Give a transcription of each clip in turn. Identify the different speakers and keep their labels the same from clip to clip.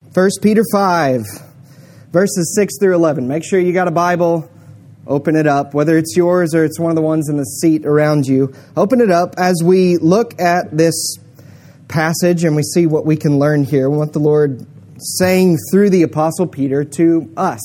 Speaker 1: 1 Peter 5, verses 6 through 11. Make sure you got a Bible. Open it up, whether it's yours or it's one of the ones in the seat around you. Open it up as we look at this passage and we see what we can learn here, what the Lord is saying through the Apostle Peter to us.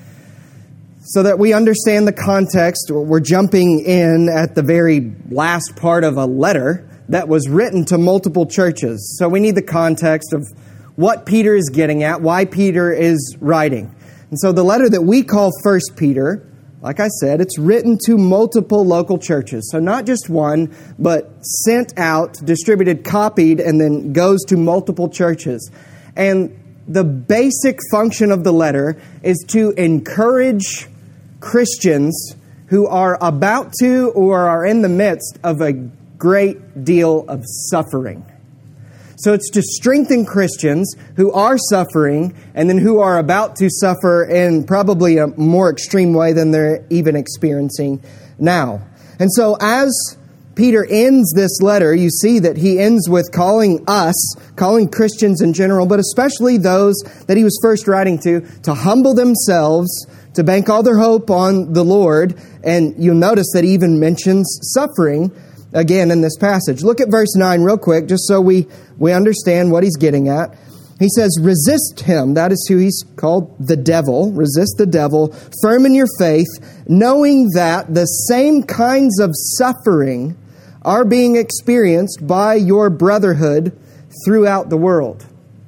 Speaker 1: So that we understand the context, we're jumping in at the very last part of a letter that was written to multiple churches. So we need the context of what Peter is getting at, why Peter is writing. And so the letter that we call 1 Peter, like I said, it's written to multiple local churches. So not just one, but sent out, distributed, copied, and then goes to multiple churches. And the basic function of the letter is to encourage Christians who are about to or are in the midst of a great deal of suffering. So it's to strengthen Christians who are suffering and then who are about to suffer in probably a more extreme way than they're even experiencing now. And so as Peter ends this letter, you see that he ends with calling Christians in general, but especially those that he was first writing to humble themselves, to bank all their hope on the Lord. And you'll notice that he even mentions suffering again in this passage. Look at verse 9 real quick, just so we understand what he's getting at. He says, resist him. That is who he's called, the devil. Resist the devil. Firm in your faith, knowing that the same kinds of suffering are being experienced by your brotherhood throughout the world.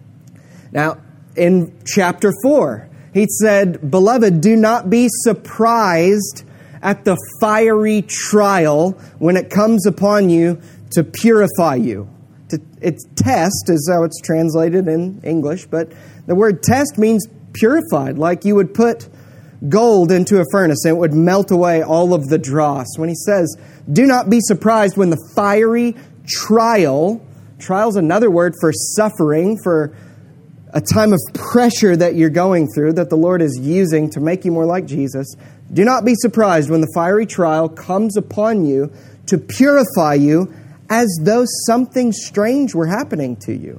Speaker 1: Now, in chapter 4, he said, beloved, do not be surprised at the fiery trial when it comes upon you to purify you. It's test is how it's translated in English, but the word test means purified, like you would put gold into a furnace and it would melt away all of the dross. When he says, do not be surprised when the fiery trial's another word for suffering, for a time of pressure that you're going through that the Lord is using to make you more like Jesus. Do not be surprised when the fiery trial comes upon you to purify you as though something strange were happening to you.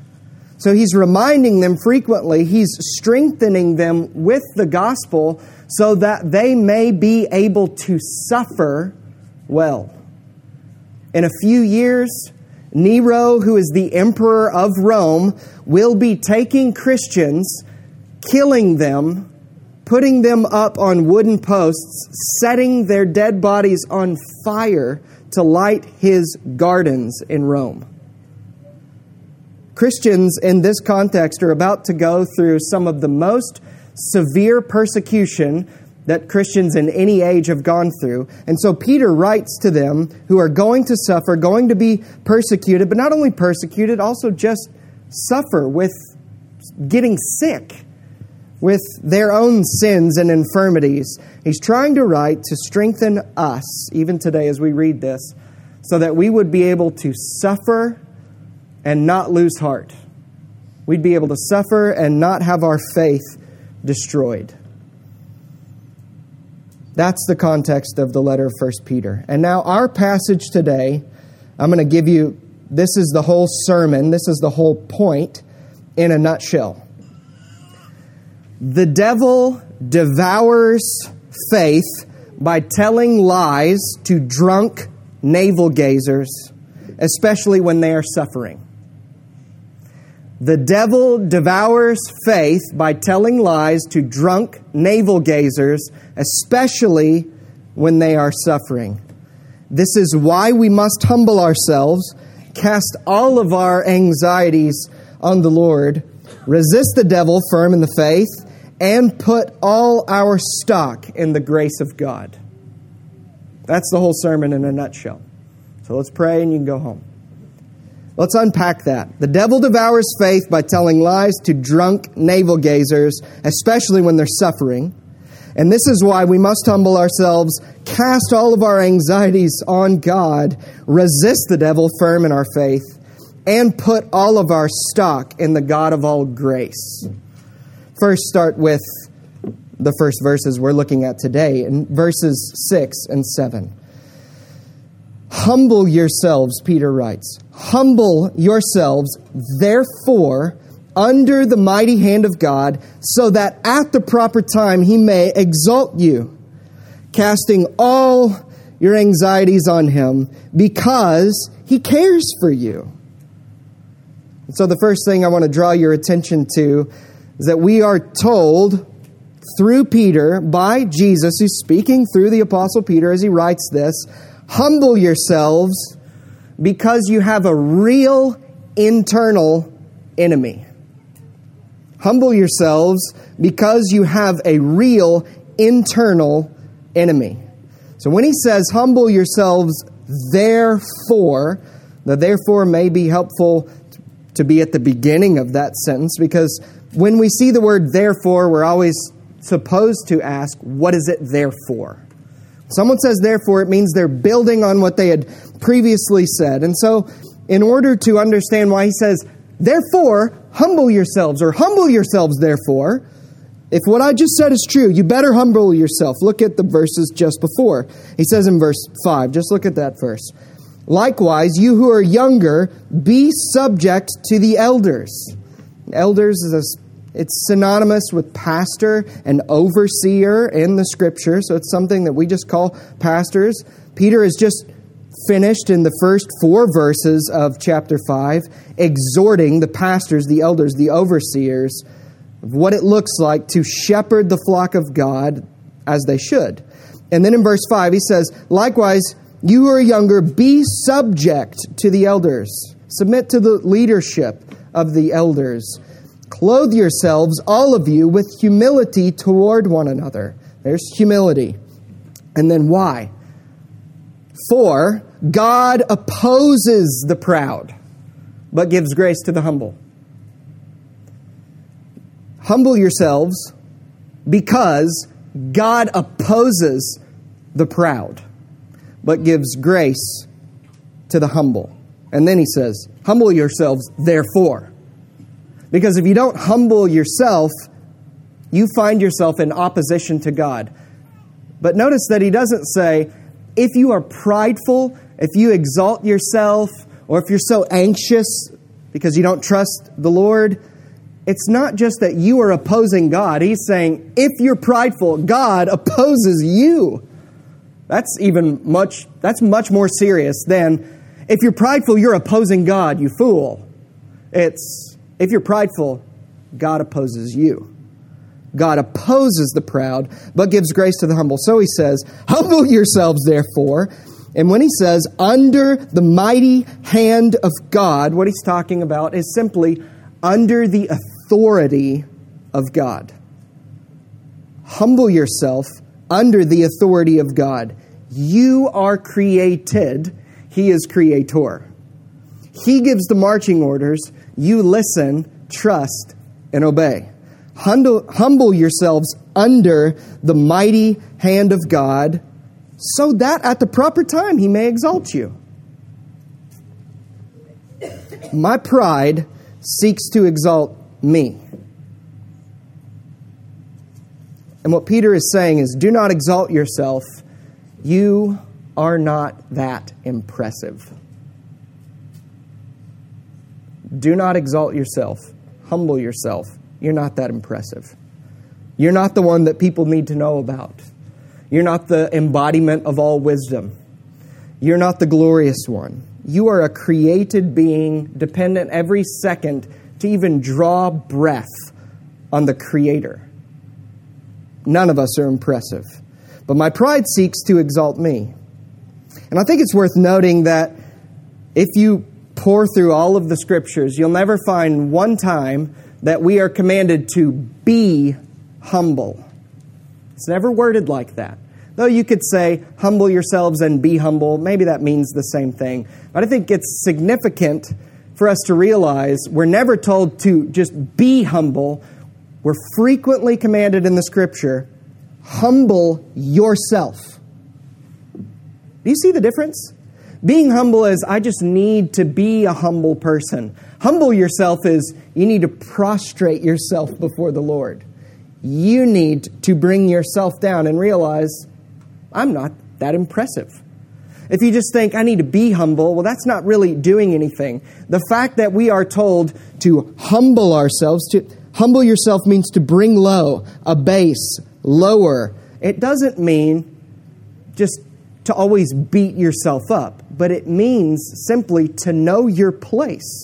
Speaker 1: So he's reminding them frequently, he's strengthening them with the gospel so that they may be able to suffer well. In a few years, Nero, who is the emperor of Rome, will be taking Christians, killing them, putting them up on wooden posts, setting their dead bodies on fire to light his gardens in Rome. Christians in this context are about to go through some of the most severe persecution that Christians in any age have gone through. And so Peter writes to them who are going to suffer, going to be persecuted, but not only persecuted, also just suffer with getting sick with their own sins and infirmities. He's trying to write to strengthen us, even today as we read this, so that we would be able to suffer and not lose heart. We'd be able to suffer and not have our faith destroyed. That's the context of the letter of 1 Peter. And now our passage today, I'm going to give you, this is the whole sermon, this is the whole point in a nutshell. The devil devours faith by telling lies to drunk navel gazers, especially when they are suffering. The devil devours faith by telling lies to drunk navel gazers, especially when they are suffering. This is why we must humble ourselves, cast all of our anxieties on the Lord, resist the devil firm in the faith, and put all our stock in the grace of God. That's the whole sermon in a nutshell. So let's pray and you can go home. Let's unpack that. The devil devours faith by telling lies to drunk navel gazers, especially when they're suffering. And this is why we must humble ourselves, cast all of our anxieties on God, resist the devil firm in our faith, and put all of our stock in the God of all grace. First, start with the first verses we're looking at today, in verses 6 and 7. Humble yourselves, Peter writes. Humble yourselves, therefore, under the mighty hand of God, so that at the proper time He may exalt you, casting all your anxieties on Him, because He cares for you. And so the first thing I want to draw your attention to is that we are told through Peter, by Jesus, who's speaking through the Apostle Peter as he writes this, humble yourselves because you have a real internal enemy. Humble yourselves because you have a real internal enemy. So when he says, humble yourselves, therefore, the therefore may be helpful to be at the beginning of that sentence, because when we see the word therefore, we're always supposed to ask, what is it there for? Someone says therefore, it means they're building on what they had previously said. And so in order to understand why he says, therefore, humble yourselves, or humble yourselves, therefore, if what I just said is true, you better humble yourself. Look at the verses just before. He says in verse 5, just look at that verse. Likewise, you who are younger, be subject to the elders. Elders it's synonymous with pastor and overseer in the Scripture, so it's something that we just call pastors. Peter has just finished in the first 4 verses of chapter 5, exhorting the pastors, the elders, the overseers, of what it looks like to shepherd the flock of God as they should. And then in verse 5, he says, likewise, you who are younger, be subject to the elders. Submit to the leadership of the elders. Clothe yourselves, all of you, with humility toward one another. There's humility. And then why? For God opposes the proud, but gives grace to the humble. Humble yourselves because God opposes the proud, but gives grace to the humble. And then he says, humble yourselves, therefore. Because if you don't humble yourself, you find yourself in opposition to God. But notice that he doesn't say, if you are prideful, if you exalt yourself, or if you're so anxious because you don't trust the Lord, it's not just that you are opposing God. He's saying, if you're prideful, God opposes you. That's much more serious than, if you're prideful, you're opposing God, you fool. If you're prideful, God opposes you. God opposes the proud, but gives grace to the humble. So he says, humble yourselves, therefore. And when he says, under the mighty hand of God, what he's talking about is simply under the authority of God. Humble yourself under the authority of God. You are created. He is creator. He gives the marching orders. You listen, trust, and obey. Humble yourselves under the mighty hand of God, so that at the proper time He may exalt you. My pride seeks to exalt me. And what Peter is saying is, do not exalt yourself. You are not that impressive. Do not exalt yourself. Humble yourself. You're not that impressive. You're not the one that people need to know about. You're not the embodiment of all wisdom. You're not the glorious one. You are a created being, dependent every second to even draw breath on the Creator. None of us are impressive. But my pride seeks to exalt me. And I think it's worth noting that if you pour through all of the Scriptures, you'll never find one time that we are commanded to be humble. It's never worded like that. Though you could say, humble yourselves and be humble. Maybe that means the same thing. But I think it's significant for us to realize we're never told to just be humble. We're frequently commanded in the Scripture, humble yourself. Do you see the difference? Being humble is, I just need to be a humble person. Humble yourself is, you need to prostrate yourself before the Lord. You need to bring yourself down and realize, I'm not that impressive. If you just think, I need to be humble, well, that's not really doing anything. The fact that we are told to humble ourselves, to humble yourself means to bring low, abase, lower. It doesn't mean just to always beat yourself up, but it means simply to know your place.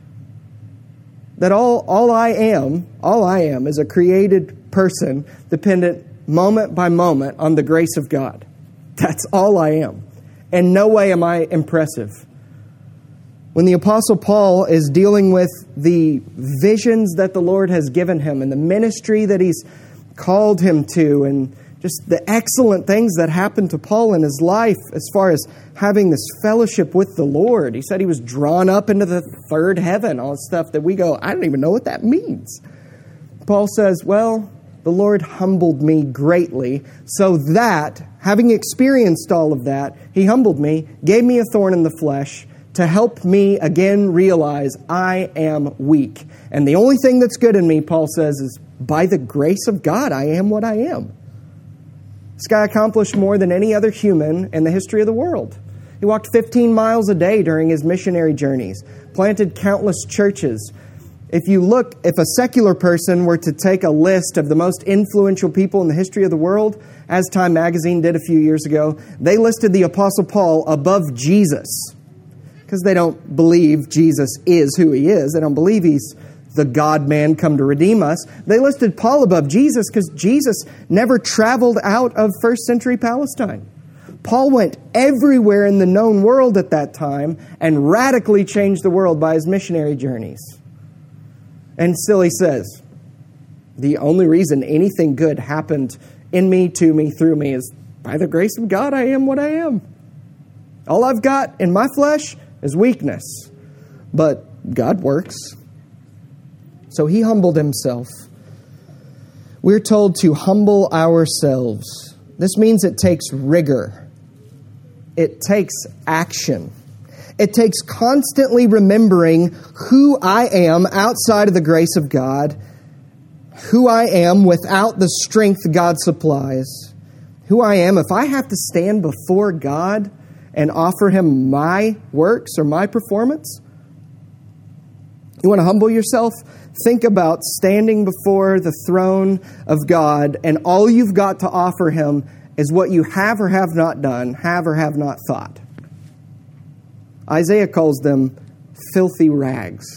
Speaker 1: That all I am is a created person dependent moment by moment on the grace of God. That's all I am. In no way am I impressive. When the Apostle Paul is dealing with the visions that the Lord has given him and the ministry that He's called him to, and just the excellent things that happened to Paul in his life as far as having this fellowship with the Lord. He said he was drawn up into the third heaven, all this stuff that we go, I don't even know what that means. Paul says, well, the Lord humbled me greatly so that, having experienced all of that, He humbled me, gave me a thorn in the flesh to help me again realize I am weak. And the only thing that's good in me, Paul says, is by the grace of God, I am what I am. This guy accomplished more than any other human in the history of the world. He walked 15 miles a day during his missionary journeys, planted countless churches. If a secular person were to take a list of the most influential people in the history of the world, as Time Magazine did a few years ago, they listed the Apostle Paul above Jesus. Because they don't believe Jesus is who He is. They don't believe He's the God-man come to redeem us. They listed Paul above Jesus because Jesus never traveled out of first century Palestine. Paul went everywhere in the known world at that time and radically changed the world by his missionary journeys. And still he says, the only reason anything good happened in me, to me, through me is by the grace of God, I am what I am. All I've got in my flesh is weakness, but God works. So he humbled himself. We're told to humble ourselves. This means it takes rigor. It takes action. It takes constantly remembering who I am outside of the grace of God, who I am without the strength God supplies, who I am if I have to stand before God and offer Him my works or my performance. You want to humble yourself? Think about standing before the throne of God and all you've got to offer Him is what you have or have not done, have or have not thought. Isaiah calls them filthy rags.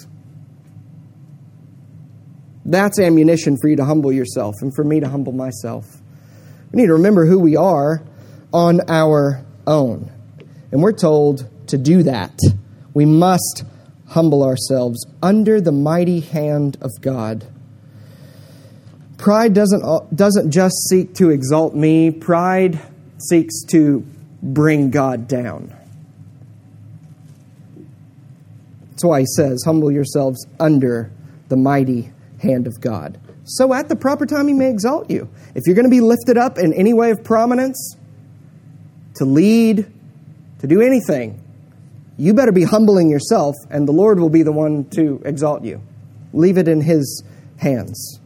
Speaker 1: That's ammunition for you to humble yourself and for me to humble myself. We need to remember who we are on our own. And we're told to do that. We must humble ourselves under the mighty hand of God. Pride doesn't just seek to exalt me. Pride seeks to bring God down. That's why he says, humble yourselves under the mighty hand of God. So at the proper time he may exalt you. If you're going to be lifted up in any way of prominence, to lead, to do anything, you better be humbling yourself, and the Lord will be the one to exalt you. Leave it in His hands.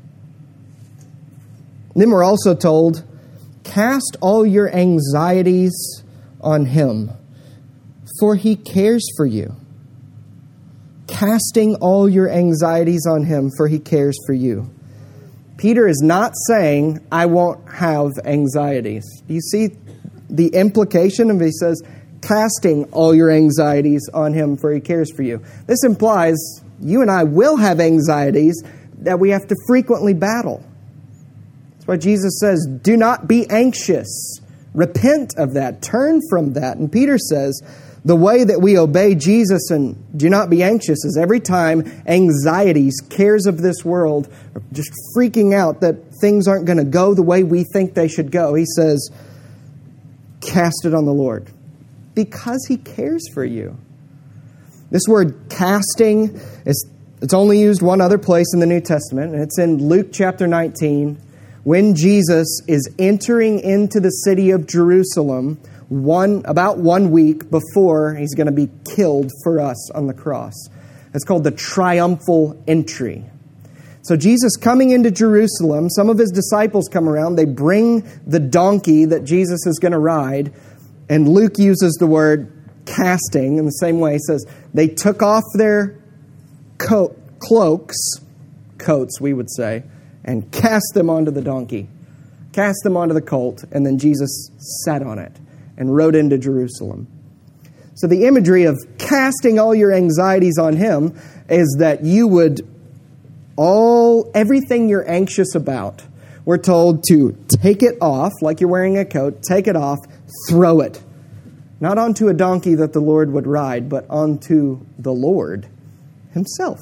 Speaker 1: Then we're also told, cast all your anxieties on Him, for He cares for you. Casting all your anxieties on Him, for He cares for you. Peter is not saying, I won't have anxieties. Do you see the implication of he says, casting all your anxieties on Him, for He cares for you. This implies you and I will have anxieties that we have to frequently battle. That's why Jesus says, do not be anxious. Repent of that. Turn from that. And Peter says, the way that we obey Jesus and do not be anxious is every time anxieties, cares of this world, are just freaking out that things aren't going to go the way we think they should go. He says, cast it on the Lord because He cares for you. This word casting, it's only used one other place in the New Testament, and it's in Luke chapter 19, when Jesus is entering into the city of Jerusalem about 1 week before He's going to be killed for us on the cross. It's called the triumphal entry. So Jesus coming into Jerusalem, some of His disciples come around, they bring the donkey that Jesus is going to ride, And Luke uses the word casting in the same way. He says, they took off their cloaks, coats we would say, and cast them onto the donkey, cast them onto the colt, and then Jesus sat on it and rode into Jerusalem. So the imagery of casting all your anxieties on him is that you would everything you're anxious about, we're told to take it off, like you're wearing a coat, take it off, throw it. Not onto a donkey that the Lord would ride, but onto the Lord himself.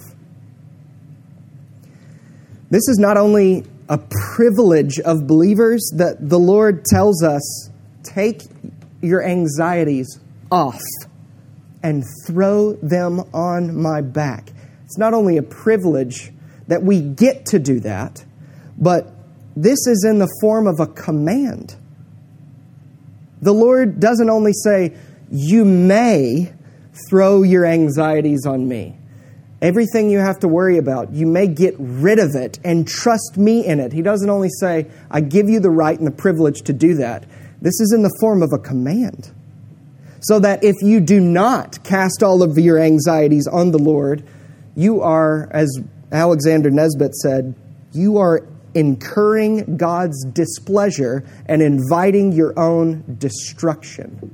Speaker 1: This is not only a privilege of believers that the Lord tells us, take your anxieties off and throw them on my back. It's not only a privilege that we get to do that, but this is in the form of a command. The Lord doesn't only say, you may throw your anxieties on me. Everything you have to worry about, you may get rid of it and trust me in it. He doesn't only say, I give you the right and the privilege to do that. This is in the form of a command. So that if you do not cast all of your anxieties on the Lord, you are, as Alexander Nesbitt said, you are incurring God's displeasure and inviting your own destruction.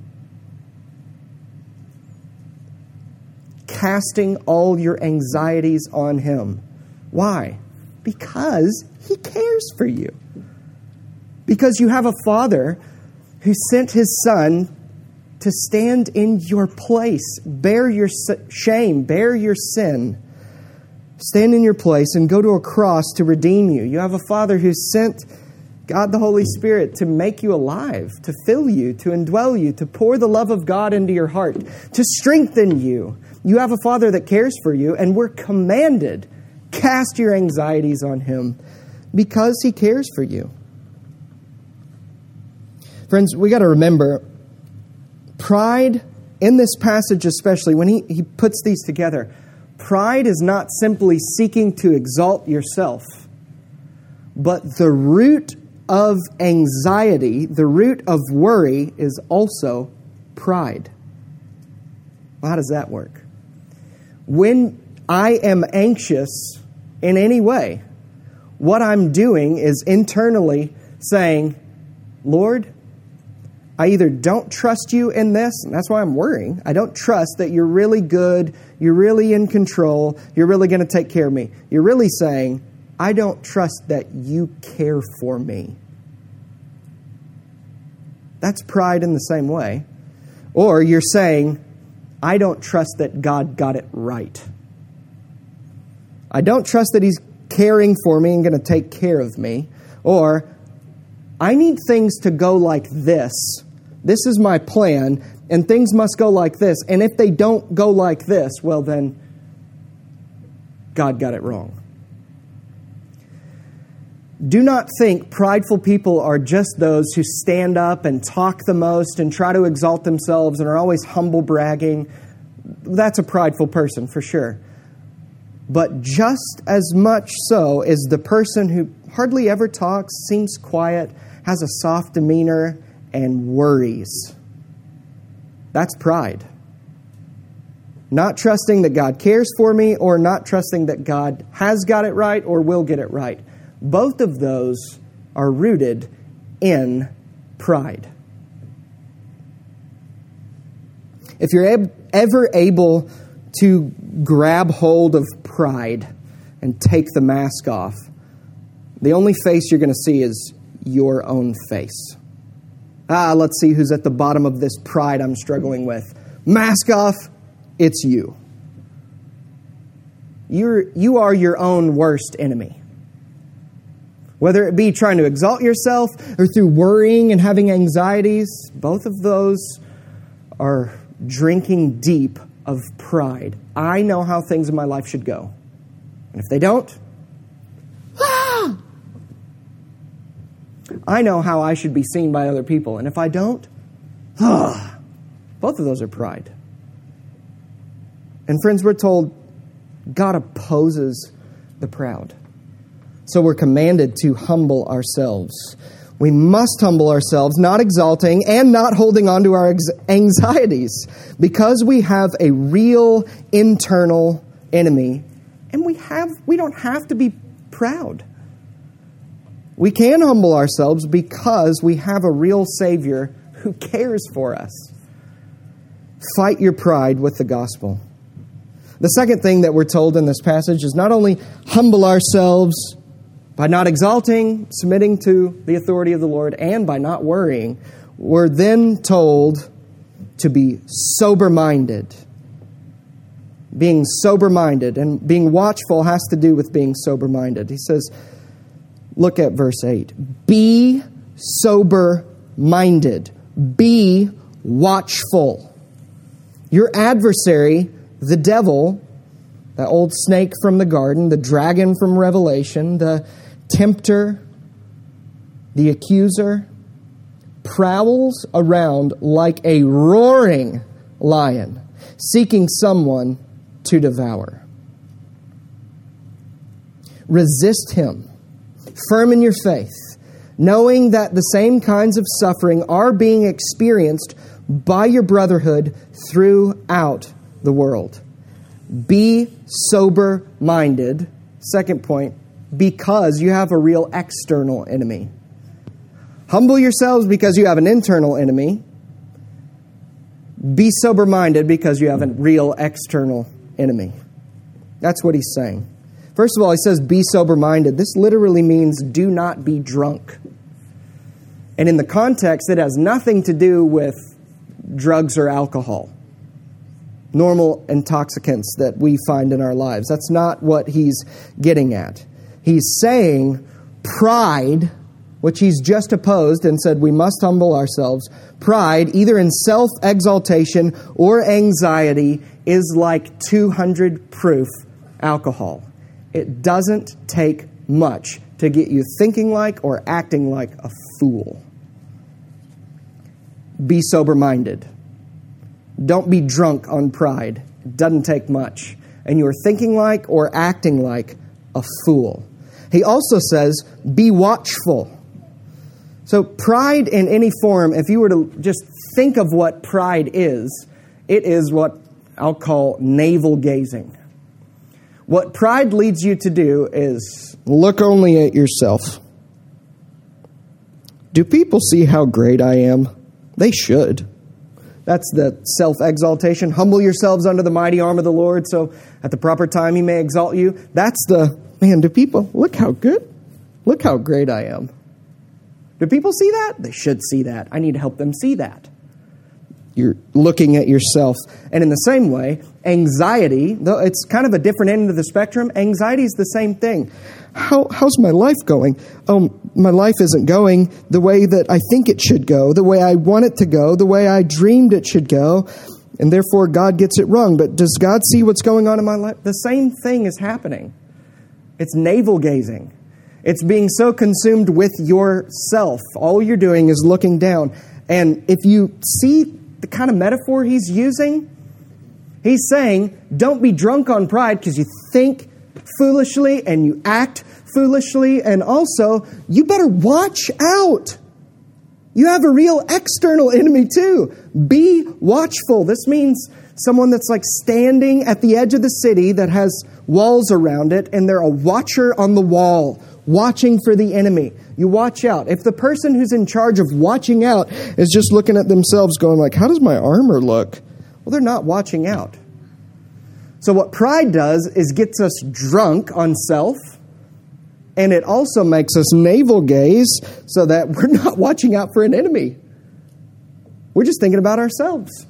Speaker 1: Casting all your anxieties on him. Why? Because he cares for you. Because you have a Father who sent his Son to stand in your place, bear your shame, bear your sin, stand in your place and go to a cross to redeem you. You have a Father who sent God the Holy Spirit to make you alive, to fill you, to indwell you, to pour the love of God into your heart, to strengthen you. You have a Father that cares for you, and we're commanded, cast your anxieties on him because he cares for you. Friends, we got to remember, pride, in this passage especially, when he puts these together, pride is not simply seeking to exalt yourself, but the root of anxiety, the root of worry is also pride. Well, how does that work? When I am anxious in any way, what I'm doing is internally saying, Lord, I either don't trust you in this, and that's why I'm worrying. I don't trust that you're really good, you're really in control, you're really going to take care of me. You're really saying, I don't trust that you care for me. That's pride in the same way. Or you're saying, I don't trust that God got it right. I don't trust that he's caring for me and going to take care of me. Or, I need things to go like this. This is my plan, and things must go like this. And if they don't go like this, well then, God got it wrong. Do not think prideful people are just those who stand up and talk the most and try to exalt themselves and are always humble bragging. That's a prideful person for sure. But just as much so is the person who hardly ever talks, seems quiet, has a soft demeanor, and worries. That's pride. Not trusting that God cares for me, or not trusting that God has got it right or will get it right. Both of those are rooted in pride. If you're ever able to grab hold of pride and take the mask off, the only face you're going to see is your own face. Let's see who's at the bottom of this pride I'm struggling with. Mask off, it's you. You are your own worst enemy. Whether it be trying to exalt yourself or through worrying and having anxieties, both of those are drinking deep of pride. I know how things in my life should go. And if they don't, I know how I should be seen by other people. And if I don't, both of those are pride. And friends, we're told God opposes the proud. So we're commanded to humble ourselves. We must humble ourselves, not exalting and not holding on to our anxieties, because we have a real internal enemy. And we don't have to be proud. We can humble ourselves because we have a real Savior who cares for us. Fight your pride with the gospel. The second thing that we're told in this passage is not only humble ourselves by not exalting, submitting to the authority of the Lord, and by not worrying, we're then told to be sober-minded. Being sober-minded, and being watchful has to do with being sober-minded. He says, look at verse 8. Be sober-minded. Be watchful. Your adversary, the devil, the old snake from the garden, the dragon from Revelation, the tempter, the accuser, prowls around like a roaring lion, seeking someone to devour. Resist him, firm in your faith, knowing that the same kinds of suffering are being experienced by your brotherhood throughout the world. Be sober-minded. Second point, because you have a real external enemy. Humble yourselves because you have an internal enemy. Be sober-minded because you have a real external enemy. That's what he's saying. First of all, he says, be sober-minded. This literally means do not be drunk. And in the context, it has nothing to do with drugs or alcohol, normal intoxicants that we find in our lives. That's not what he's getting at. He's saying pride, which he's just opposed and said we must humble ourselves. Pride, either in self-exaltation or anxiety, is like 200 proof alcohol. It doesn't take much to get you thinking like or acting like a fool. Be sober-minded. Don't be drunk on pride. It doesn't take much. And you're thinking like or acting like a fool. He also says, be watchful. So pride in any form, if you were to just think of what pride is, it is what I'll call navel-gazing. What pride leads you to do is look only at yourself. Do people see how great I am? They should. That's the self-exaltation. Humble yourselves under the mighty arm of the Lord, so at the proper time he may exalt you. That's the, man, do people, look how good, look how great I am. Do people see that? They should see that. I need to help them see that. You're looking at yourself. And in the same way, anxiety, though it's kind of a different end of the spectrum, anxiety is the same thing. How's my life going? Oh, my life isn't going the way that I think it should go, the way I want it to go, the way I dreamed it should go, and therefore God gets it wrong. But does God see what's going on in my life? The same thing is happening. It's navel-gazing. It's being so consumed with yourself. All you're doing is looking down. And if you see the kind of metaphor he's using, he's saying, don't be drunk on pride because you think foolishly and you act foolishly. And also, you better watch out. You have a real external enemy too. Be watchful. This means someone that's like standing at the edge of the city that has walls around it, and they're a watcher on the wall, watching for the enemy. You watch out. If the person who's in charge of watching out is just looking at themselves going like, how does my armor look? Well, they're not watching out. So what pride does is gets us drunk on self, and it also makes us navel gaze so that we're not watching out for an enemy. We're just thinking about ourselves.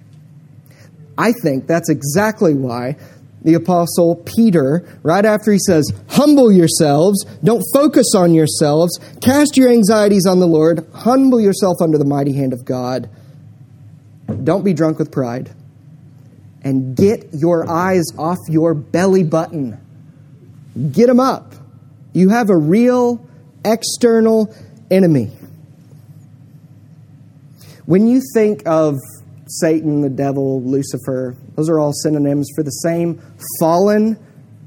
Speaker 1: I think that's exactly why the Apostle Peter, right after he says, humble yourselves, don't focus on yourselves, cast your anxieties on the Lord, humble yourself under the mighty hand of God, don't be drunk with pride, and get your eyes off your belly button. Get them up. You have a real external enemy. When you think of Satan, the devil, Lucifer, those are all synonyms for the same fallen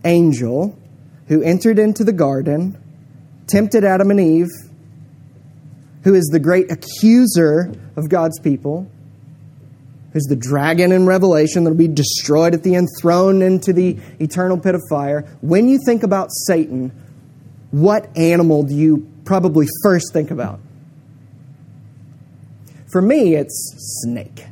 Speaker 1: angel who entered into the garden, tempted Adam and Eve, who is the great accuser of God's people, who's the dragon in Revelation that will be destroyed at the end, thrown into the eternal pit of fire. When you think about Satan, what animal do you probably first think about? For me, it's snake.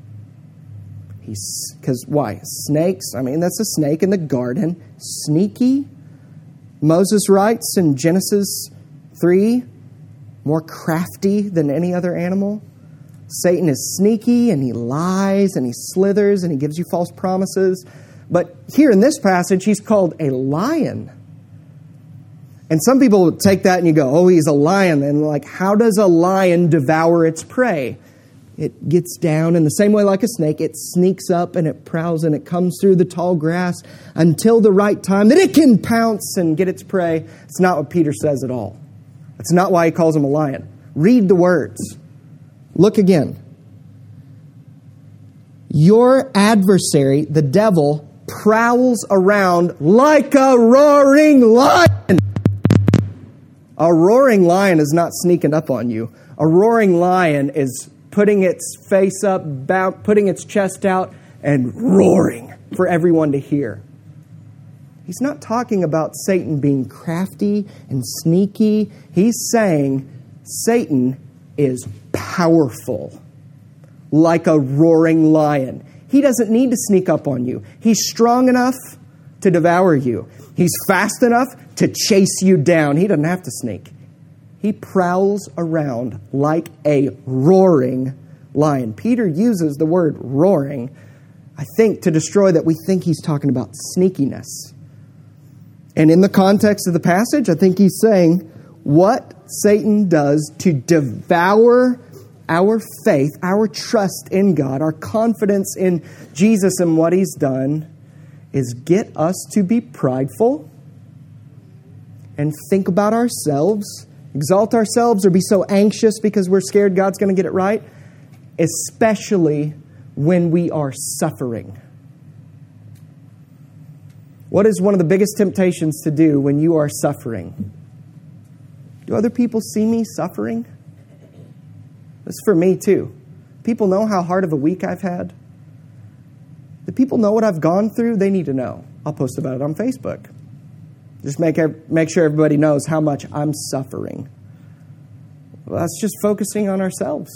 Speaker 1: Because why? Snakes, that's a snake in the garden. Sneaky. Moses writes in Genesis 3, more crafty than any other animal. Satan is sneaky, and he lies, and he slithers, and he gives you false promises. But here in this passage, he's called a lion. And some people would take that and you go, oh, he's a lion. And how does a lion devour its prey? It gets down in the same way like a snake. It sneaks up and it prowls and it comes through the tall grass until the right time that it can pounce and get its prey. It's not what Peter says at all. That's not why he calls him a lion. Read the words. Look again. Your adversary, the devil, prowls around like a roaring lion. A roaring lion is not sneaking up on you. A roaring lion is putting its face up, putting its chest out, and roaring for everyone to hear. He's not talking about Satan being crafty and sneaky. He's saying Satan is powerful, like a roaring lion. He doesn't need to sneak up on you. He's strong enough to devour you. He's fast enough to chase you down. He doesn't have to sneak. He prowls around like a roaring lion. Peter uses the word roaring, I think, to destroy that we think he's talking about sneakiness. And in the context of the passage, I think he's saying what Satan does to devour our faith, our trust in God, our confidence in Jesus and what he's done is get us to be prideful and think about ourselves, exalt ourselves, or be so anxious because we're scared God's going to get it right, especially when we are suffering. What is one of the biggest temptations to do when you are suffering? Do other people see me suffering? This is for me too. People know how hard of a week I've had. The people know what I've gone through. They need to know. I'll post about it on Facebook. Just make sure everybody knows how much I'm suffering. Well, that's just focusing on ourselves.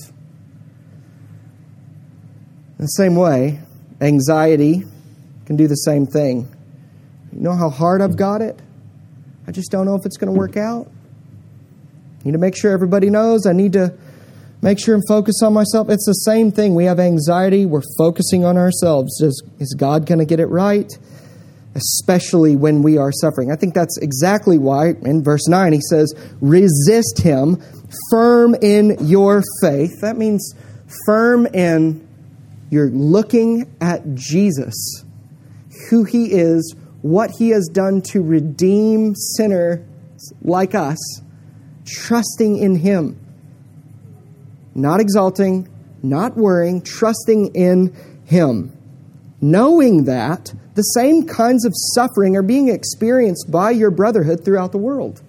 Speaker 1: In the same way, anxiety can do the same thing. You know how hard I've got it? I just don't know if it's going to work out. I need to make sure everybody knows. I need to make sure and focus on myself. It's the same thing. We have anxiety. We're focusing on ourselves. Is God going to get it right? Especially when we are suffering. I think that's exactly why in verse 9 he says, resist him, firm in your faith. That means firm in you're looking at Jesus, who he is, what he has done to redeem sinners like us, trusting in him. Not exalting, not worrying, trusting in him. Knowing that the same kinds of suffering are being experienced by your brotherhood throughout the world.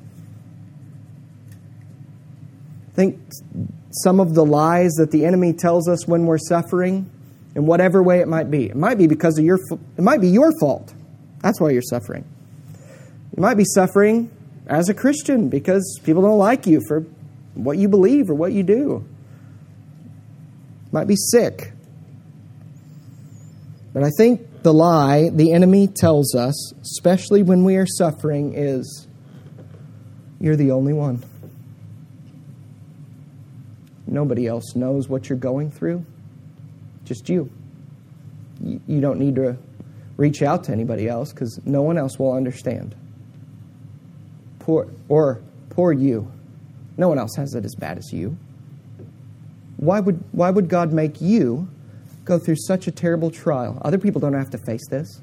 Speaker 1: I think some of the lies that the enemy tells us when we're suffering, in whatever way it might be because of it might be your fault. That's why you're suffering. You might be suffering as a Christian because people don't like you for what you believe or what you do. You might be sick. But I think the lie the enemy tells us, especially when we are suffering, is you're the only one. Nobody else knows what you're going through. Just you. You don't need to reach out to anybody else because no one else will understand. Poor you. No one else has it as bad as you. Why would God make you go through such a terrible trial? Other people don't have to face this.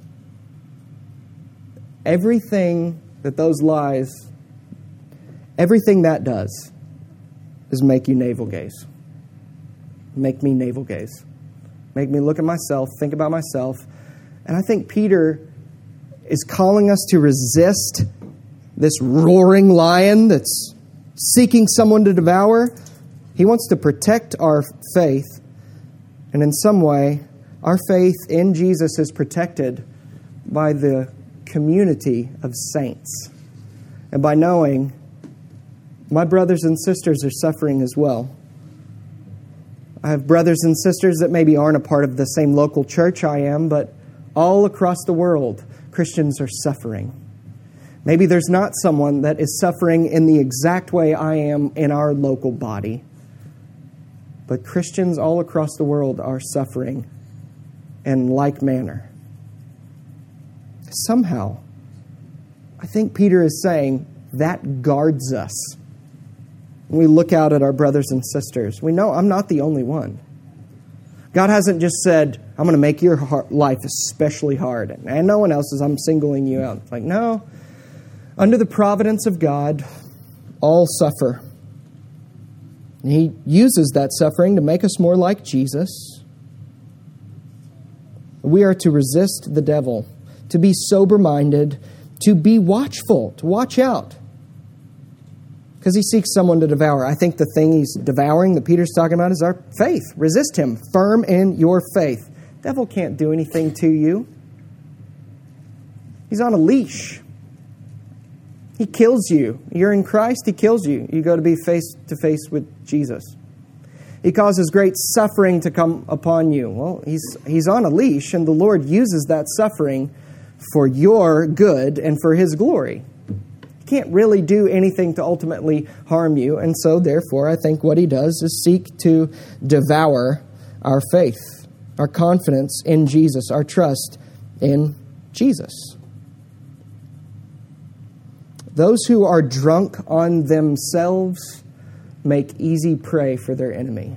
Speaker 1: Everything that those lies, everything that does is make you navel gaze. Make me navel gaze. Make me look at myself, think about myself. And I think Peter is calling us to resist this roaring lion that's seeking someone to devour He wants to protect our faith, and in some way, our faith in Jesus is protected by the community of saints, and by knowing my brothers and sisters are suffering as well. I have brothers and sisters that maybe aren't a part of the same local church I am, but all across the world, Christians are suffering. Maybe there's not someone that is suffering in the exact way I am in our local body, but Christians all across the world are suffering in like manner. Somehow, I think Peter is saying that guards us. When we look out at our brothers and sisters, we know I'm not the only one. God hasn't just said, I'm going to make your life especially hard, and no one else is, I'm singling you out. It's like, no, under the providence of God, all suffer. And He uses that suffering to make us more like Jesus. We are to resist the devil, to be sober-minded, to be watchful, to watch out. Because he seeks someone to devour. I think the thing he's devouring that Peter's talking about is our faith. Resist him. Firm in your faith. The devil can't do anything to you. He's on a leash. He kills you. You're in Christ, He kills you. You go to be face to face with Jesus. He causes great suffering to come upon you. Well, he's on a leash, and the Lord uses that suffering for your good and for His glory. He can't really do anything to ultimately harm you, and so therefore I think what He does is seek to devour our faith, our confidence in Jesus, our trust in Jesus. Those who are drunk on themselves make easy prey for their enemy.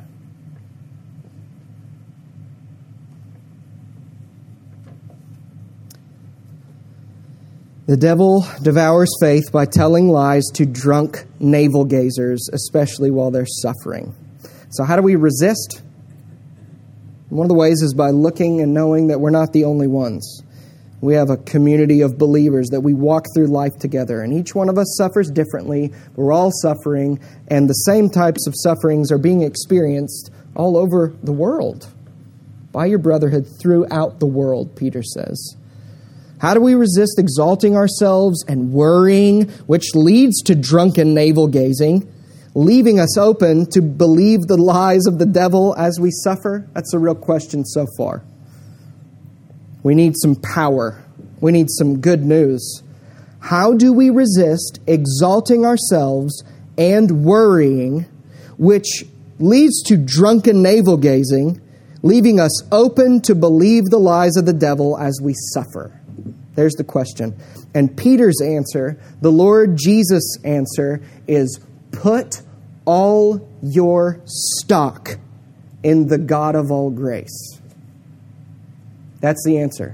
Speaker 1: The devil devours faith by telling lies to drunk navel-gazers, especially while they're suffering. So how do we resist? One of the ways is by looking and knowing that we're not the only ones. We have a community of believers that we walk through life together, and each one of us suffers differently. We're all suffering, and the same types of sufferings are being experienced all over the world by your brotherhood throughout the world, Peter says. How do we resist exalting ourselves and worrying, which leads to drunken navel-gazing, leaving us open to believe the lies of the devil as we suffer? That's a real question so far. We need some power. We need some good news. How do we resist exalting ourselves and worrying, which leads to drunken navel-gazing, leaving us open to believe the lies of the devil as we suffer? There's the question. And Peter's answer, the Lord Jesus' answer, is put all your stock in the God of all grace. That's the answer.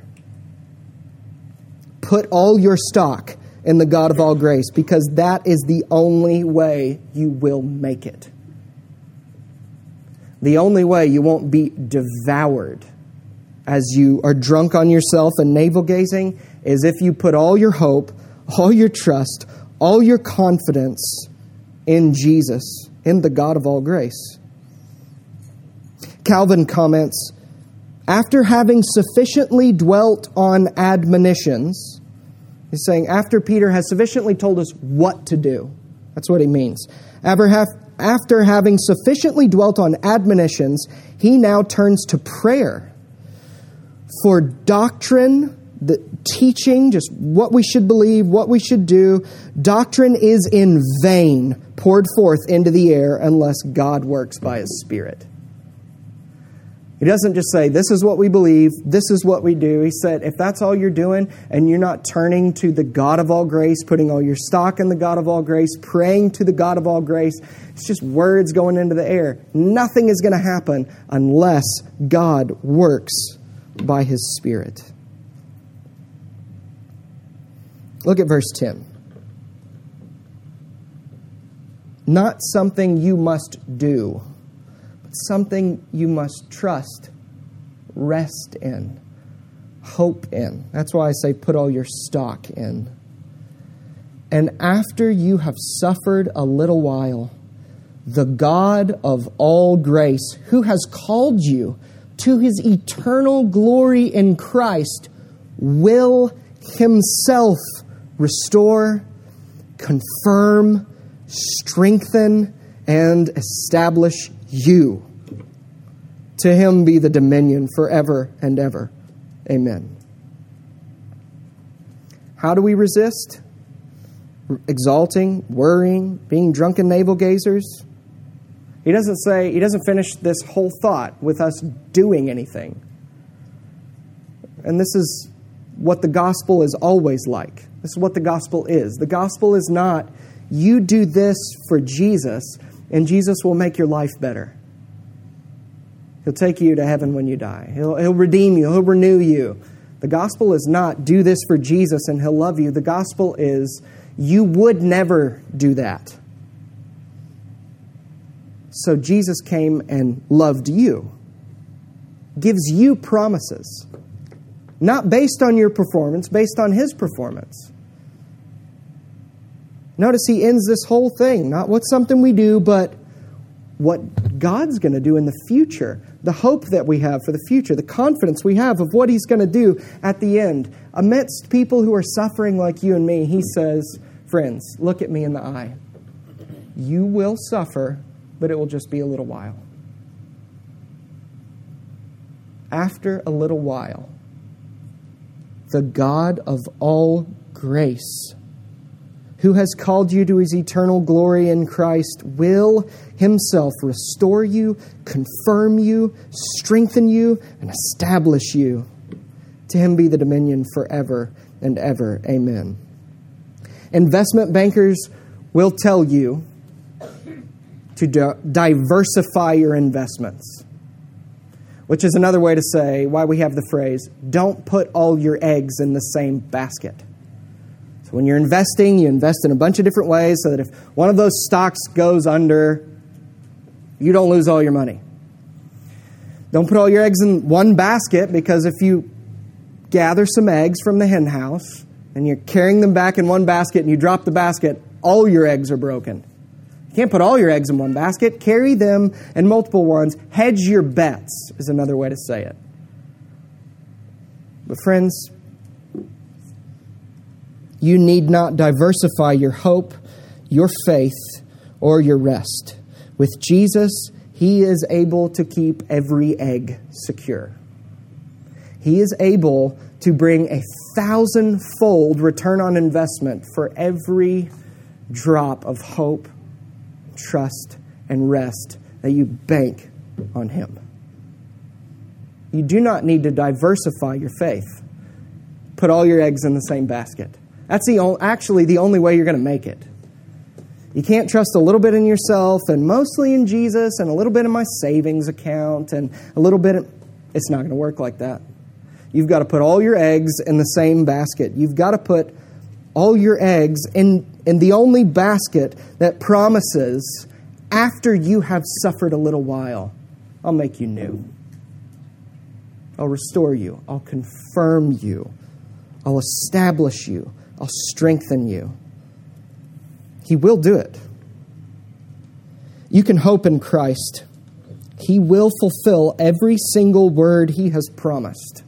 Speaker 1: Put all your stock in the God of all grace, because that is the only way you will make it. The only way you won't be devoured as you are drunk on yourself and navel-gazing is if you put all your hope, all your trust, all your confidence in Jesus, in the God of all grace. Calvin comments, after having sufficiently dwelt on admonitions, he's saying after Peter has sufficiently told us what to do. That's what he means. After having sufficiently dwelt on admonitions, he now turns to prayer for doctrine, the teaching, just what we should believe, what we should do. Doctrine is in vain poured forth into the air unless God works by His Spirit. He doesn't just say, this is what we believe, this is what we do. He said, if that's all you're doing and you're not turning to the God of all grace, putting all your stock in the God of all grace, praying to the God of all grace, it's just words going into the air. Nothing is going to happen unless God works by His Spirit. Look at verse 10. Not something you must do, something you must trust, rest in, hope in. That's why I say put all your stock in. And after you have suffered a little while, the God of all grace, who has called you to his eternal glory in Christ, will himself restore, confirm, strengthen, and establish you. To him be the dominion forever and ever. Amen. How do we resist? Exalting, worrying, being drunken navel-gazers? He doesn't finish this whole thought with us doing anything. And this is what the gospel is always like. This is what the gospel is. The gospel is not, you do this for Jesus, and Jesus will make your life better. He'll take you to heaven when you die. He'll redeem you. He'll renew you. The gospel is not, do this for Jesus and he'll love you. The gospel is, you would never do that. So Jesus came and loved you. Gives you promises. Not based on your performance, based on his performance. Notice he ends this whole thing, not what's something we do, but what God's going to do in the future. The hope that we have for the future, the confidence we have of what he's going to do at the end. Amidst people who are suffering like you and me, he says, friends, look at me in the eye. You will suffer, but it will just be a little while. After a little while, the God of all grace, who has called you to his eternal glory in Christ, will himself restore you, confirm you, strengthen you, and establish you. To him be the dominion forever and ever. Amen. Investment bankers will tell you to diversify your investments, which is another way to say why we have the phrase, don't put all your eggs in the same basket. So when you're investing, you invest in a bunch of different ways so that if one of those stocks goes under, you don't lose all your money. Don't put all your eggs in one basket, because if you gather some eggs from the hen house and you're carrying them back in one basket and you drop the basket, all your eggs are broken. You can't put all your eggs in one basket. Carry them in multiple ones. Hedge your bets is another way to say it. But friends, you need not diversify your hope, your faith, or your rest. With Jesus, he is able to keep every egg secure. He is able to bring 1,000-fold return on investment for every drop of hope, trust, and rest that you bank on him. You do not need to diversify your faith. Put all your eggs in the same basket. That's actually the only way you're going to make it. You can't trust a little bit in yourself and mostly in Jesus and a little bit in my savings account and a little bit it's not going to work like that. You've got to put all your eggs in the same basket. You've got to put all your eggs in the only basket that promises, after you have suffered a little while, I'll make you new. I'll restore you. I'll confirm you. I'll establish you. I'll strengthen you. He will do it. You can hope in Christ. He will fulfill every single word he has promised.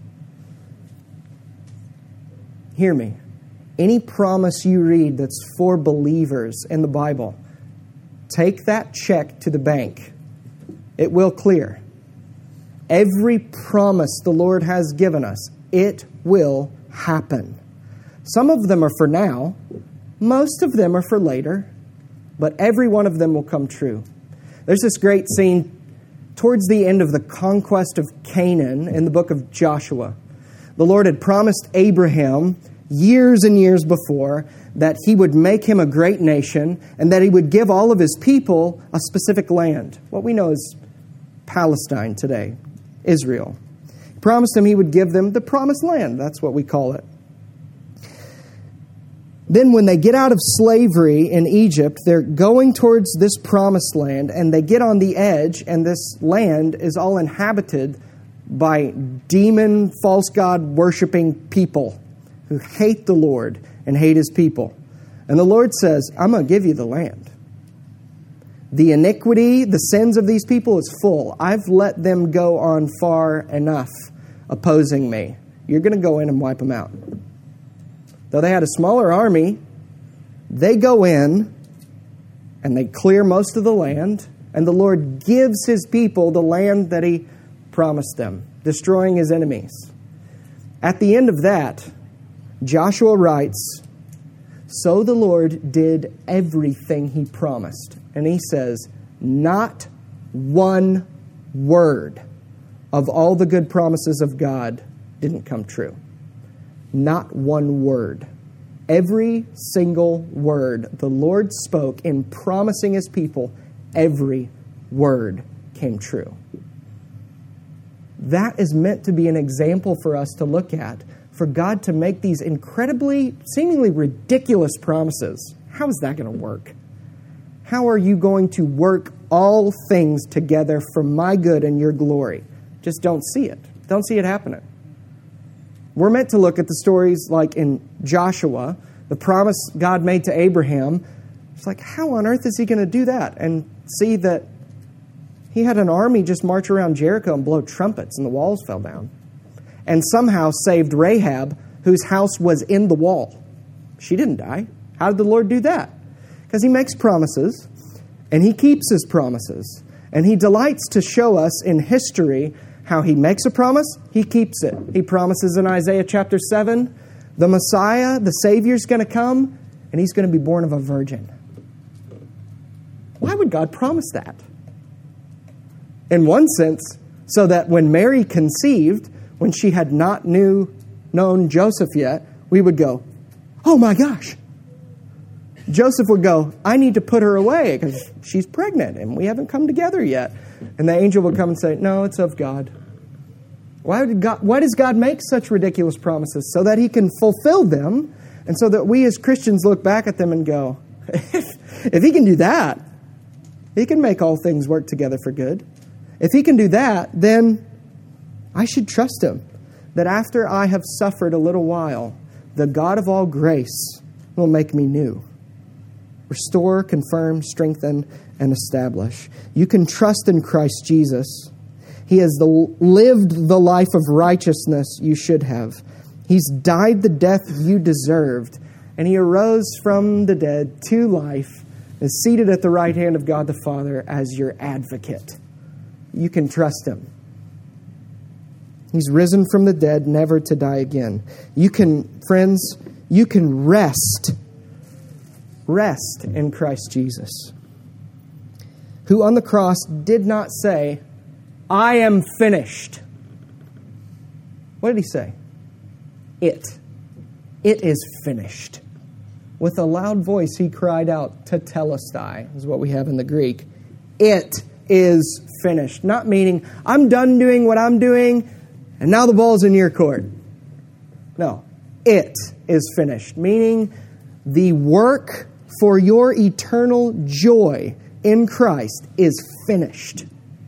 Speaker 1: Hear me. Any promise you read that's for believers in the Bible, take that check to the bank. It will clear. Every promise the Lord has given us, it will happen. Some of them are for now. Most of them are for later. But every one of them will come true. There's this great scene towards the end of the conquest of Canaan in the book of Joshua. The Lord had promised Abraham years and years before that he would make him a great nation and that he would give all of his people a specific land. What we know as Palestine today, Israel. He promised him he would give them the promised land. That's what we call it. Then when they get out of slavery in Egypt, they're going towards this promised land, and they get on the edge, and this land is all inhabited by demon, false god worshiping people who hate the Lord and hate his people. And the Lord says, I'm going to give you the land. The iniquity, the sins of these people is full. I've let them go on far enough opposing me. You're going to go in and wipe them out. Though they had a smaller army, they go in and they clear most of the land, and the Lord gives His people the land that He promised them, destroying His enemies. At the end of that, Joshua writes, "So the Lord did everything He promised." And he says, not one word of all the good promises of God didn't come true. Not one word. Every single word the Lord spoke in promising His people, every word came true. That is meant to be an example for us to look at, for God to make these incredibly, seemingly ridiculous promises. How is that going to work? How are you going to work all things together for my good and your glory? Just don't see it. Don't see it happening. We're meant to look at the stories like in Joshua, the promise God made to Abraham. It's like, how on earth is He going to do that? And see that He had an army just march around Jericho and blow trumpets and the walls fell down. And somehow saved Rahab, whose house was in the wall. She didn't die. How did the Lord do that? Because He makes promises, and He keeps His promises. And He delights to show us in history how He makes a promise, He keeps it. He promises in Isaiah chapter 7, the Messiah, the Savior's going to come, and He's going to be born of a virgin. Why would God promise that? In one sense, so that when Mary conceived, when she had not known Joseph yet, we would go, oh my gosh. Joseph would go, I need to put her away because she's pregnant and we haven't come together yet. And the angel would come and say, no, it's of God. Why does God make such ridiculous promises? So that He can fulfill them, and so that we as Christians look back at them and go, if He can do that, He can make all things work together for good. If He can do that, then I should trust Him, that after I have suffered a little while, the God of all grace will make me new. Restore, confirm, strengthen, and establish. You can trust in Christ Jesus. He has lived the life of righteousness you should have. He's died the death you deserved, and He arose from the dead to life, is seated at the right hand of God the Father as your advocate. You can trust Him. He's risen from the dead, never to die again. You can, friends, you can rest in Christ Jesus, who on the cross did not say, I am finished. What did He say? It is finished. With a loud voice, He cried out, tetelestai, is what we have in the Greek. It is finished. Not meaning, I'm done doing what I'm doing, and now the ball's in your court. No, it is finished. Meaning, the work for your eternal joy in Christ is finished.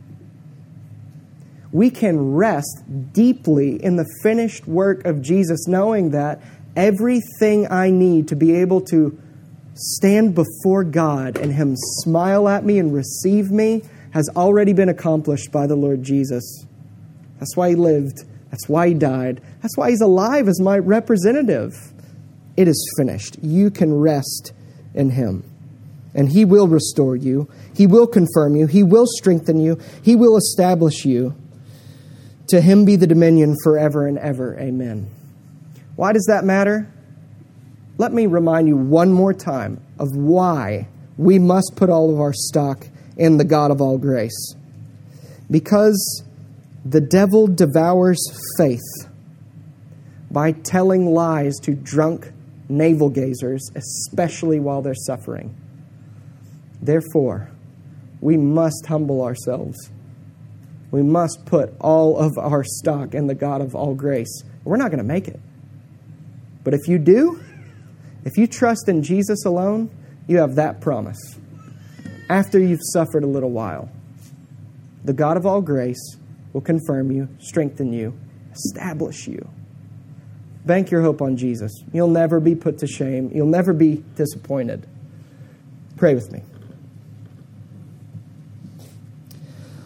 Speaker 1: We can rest deeply in the finished work of Jesus, knowing that everything I need to be able to stand before God and Him smile at me and receive me has already been accomplished by the Lord Jesus. That's why He lived. That's why He died. That's why He's alive as my representative. It is finished. You can rest in Him. And He will restore you. He will confirm you. He will strengthen you. He will establish you. To Him be the dominion forever and ever. Amen. Why does that matter? Let me remind you one more time of why we must put all of our stock in the God of all grace. Because the devil devours faith by telling lies to drunk navel gazers, especially while they're suffering. Therefore, we must humble ourselves. We must put all of our stock in the God of all grace. We're not going to make it. But if you do, if you trust in Jesus alone, you have that promise. After you've suffered a little while, the God of all grace will confirm you, strengthen you, establish you. Bank your hope on Jesus. You'll never be put to shame. You'll never be disappointed. Pray with me.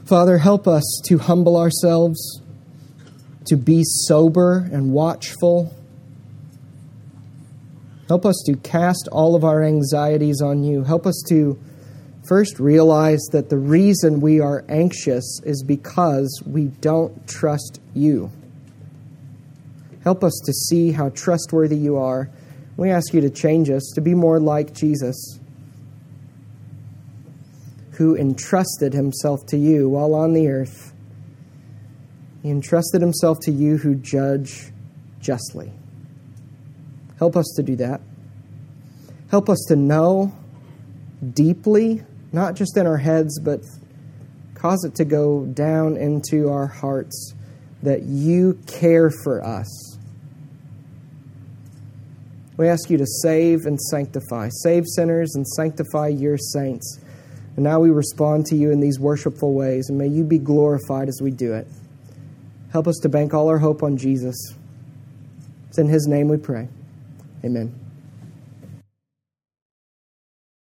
Speaker 1: Father, help us to humble ourselves, to be sober and watchful. Help us to cast all of our anxieties on you. Help us to first realize that the reason we are anxious is because we don't trust you. Help us to see how trustworthy you are. We ask you to change us to be more like Jesus, who entrusted himself to you while on the earth. He entrusted himself to you who judge justly. Help us to do that. Help us to know deeply, not just in our heads, but cause it to go down into our hearts, that you care for us. We ask you to save and sanctify. Save sinners and sanctify your saints. And now we respond to you in these worshipful ways, and may you be glorified as we do it. Help us to bank all our hope on Jesus. It's in his name we pray. Amen.